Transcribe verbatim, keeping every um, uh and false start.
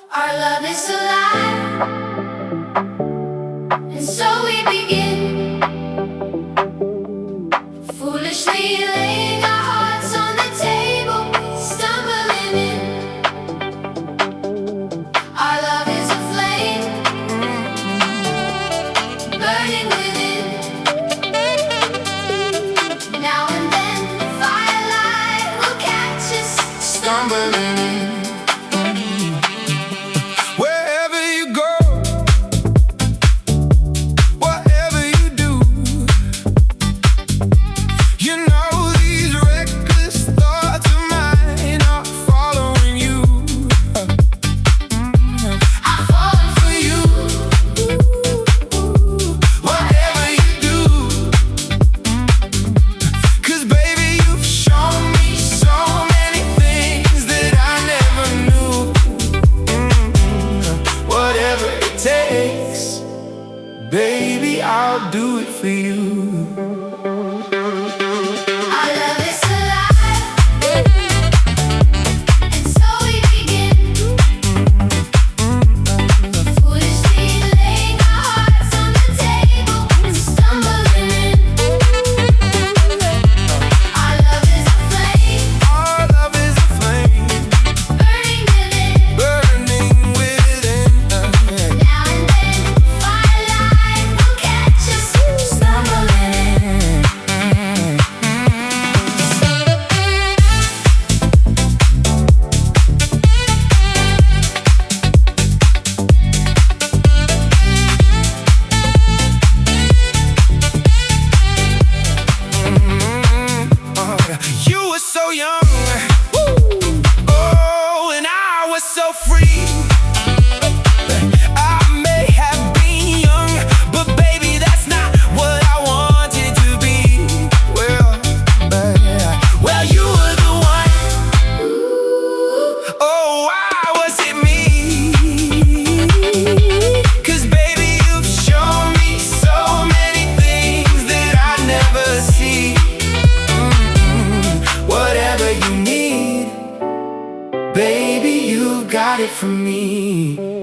Our love is alive, and so we begin, foolishly laying our hearts on the table, stumbling in. Our love is a flame, burning within. Now and then the firelight will catch us stumbling in. Baby, I'll do it for you. Our love is alive, and so we begin, foolishly laying our hearts on the table, stumbling in. Our love is a flame, Our love is a flame, burning within. burning within. Now and then firelight will catch us stumbling in. You were so young, oh, and I was so free. I may have been young, but baby, that's not what I wanted to be. Well, uh, well, you were the one. Oh, why was it me? 'Cause baby, you've shown me so many things that I never see. Whatever you need, baby, you got it from me.